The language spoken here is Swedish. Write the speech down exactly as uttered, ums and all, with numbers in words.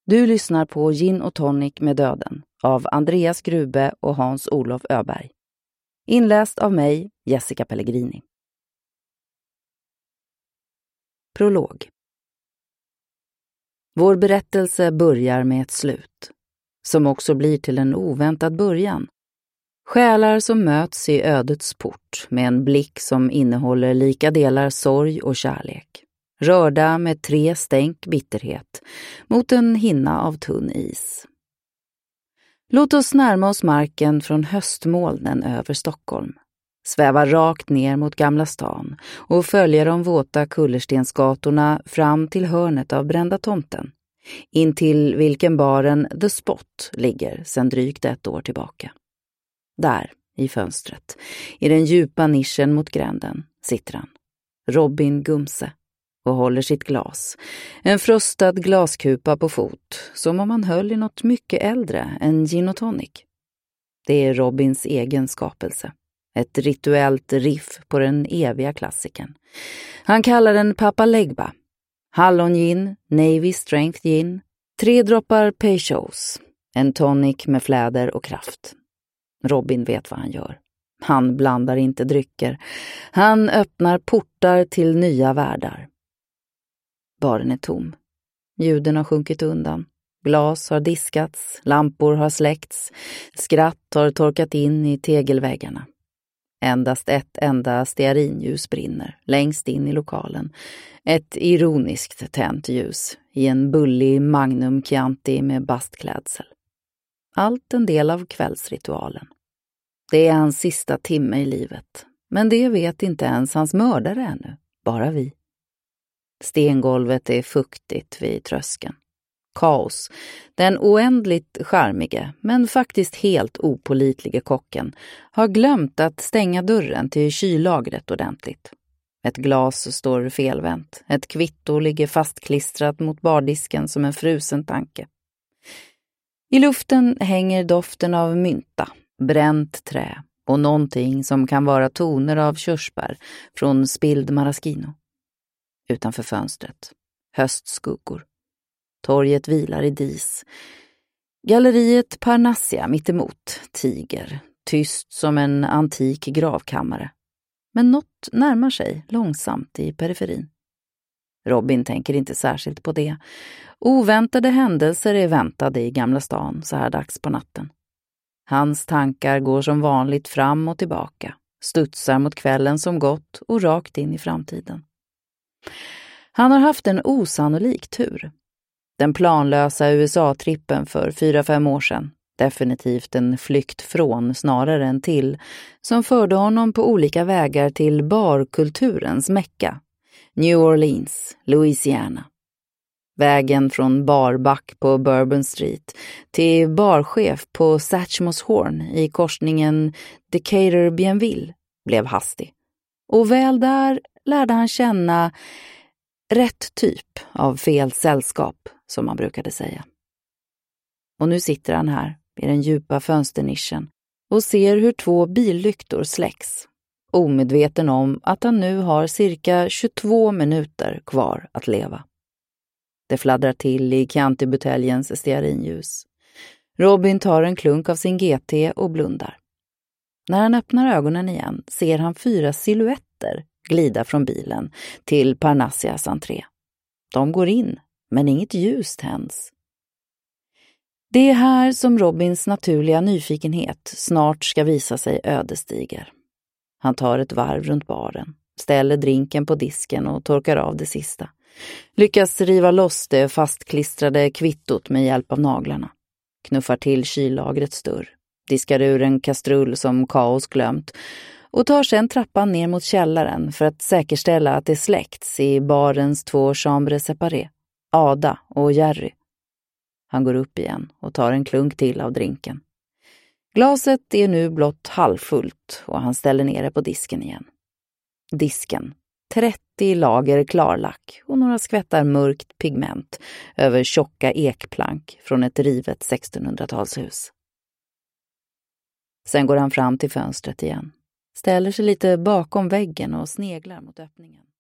Du lyssnar på Gin och Tonic med döden av Andreas Grube och Hans-Olof Öberg. Inläst av mig, Jessica Pellegrini. Prolog. Vår berättelse börjar med ett slut, som också blir till en oväntad början. Själar som möts i ödets port med en blick som innehåller lika delar sorg och kärlek. Rörda med tre stänk bitterhet mot en hinna av tunn is. Låt oss närma oss marken från höstmolnen över Stockholm. Sväva rakt ner mot Gamla stan och följa de våta kullerstensgatorna fram till hörnet av Brända tomten. In till vilken baren The Spot ligger sedan drygt ett år tillbaka. Där, i fönstret, i den djupa nischen mot gränden, sitter han. Robin Gumse. Och håller sitt glas. En frostad glaskupa på fot, som om han höll i något mycket äldre än gin och tonic. Det är Robins egen skapelse. Ett rituellt riff på den eviga klassiken. Han kallar den Papa Legba. Hallongin, Navy Strength Gin, tre droppar Peychaus, en tonic med fläder och kraft. Robin vet vad han gör. Han blandar inte drycker. Han öppnar portar till nya världar. Baren är tom. Ljuden har sjunkit undan. Glas har diskats, lampor har släckts, skratt har torkat in i tegelväggarna. Endast ett enda stearinljus brinner längst in i lokalen. Ett ironiskt tänt ljus i en bullig Magnum Chianti med bastklädsel. Allt en del av kvällsritualen. Det är hans sista timme i livet, men det vet inte ens hans mördare ännu, bara vi. Stengolvet är fuktigt vid tröskeln. Kaos, den oändligt charmige men faktiskt helt opålitlige kocken, har glömt att stänga dörren till kyllagret ordentligt. Ett glas står felvänt, ett kvitto ligger fastklistrat mot bardisken som en frusen tanke. I luften hänger doften av mynta, bränt trä och någonting som kan vara toner av körsbär från spilld maraschino. Utanför fönstret. Höstskuggor. Torget vilar i dis. Galleriet Parnassia mittemot. Tiger. Tyst som en antik gravkammare. Men något närmar sig långsamt i periferin. Robin tänker inte särskilt på det. Oväntade händelser är väntade i Gamla stan så här dags på natten. Hans tankar går som vanligt fram och tillbaka. Studsar mot kvällen som gått och rakt in i framtiden. Han har haft en osannolik tur. Den planlösa U S A-trippen för fyra, fem år sedan, definitivt en flykt från snarare än till, som förde honom på olika vägar till barkulturens Mecka, New Orleans, Louisiana. Vägen från barback på Bourbon Street till barchef på Satchmos Horn i korsningen Decatur-Bienville blev hastig. Och väl där lärde han känna rätt typ av fel sällskap, som man brukade säga. Och nu sitter han här i den djupa fönsternischen och ser hur två billyktor släcks, omedveten om att han nu har cirka tjugotvå minuter kvar att leva. Det fladdrar till i Chianti-buteljens stearinljus. Robin tar en klunk av sin G T och blundar. När han öppnar ögonen igen ser han fyra silhuetter glida från bilen till Parnassias entré. De går in, men inget ljus tänds. Det är här som Robins naturliga nyfikenhet snart ska visa sig ödesdiger. Han tar ett varv runt baren, ställer drinken på disken och torkar av det sista. Lyckas riva loss det fastklistrade kvittot med hjälp av naglarna. Knuffar till kyllagrets dörr. Diskar ur en kastrull som kaos glömt och tar sedan trappan ner mot källaren för att säkerställa att det släckts i barens två chambres séparés, Ada och Jerry. Han går upp igen och tar en klunk till av drinken. Glaset är nu blott halvfullt och han ställer ner det på disken igen. Disken, trettio lager klarlack och några skvättar mörkt pigment över tjocka ekplank från ett rivet sextonhundratalshus. Sen går han fram till fönstret igen. Ställer sig lite bakom väggen och sneglar mot öppningen.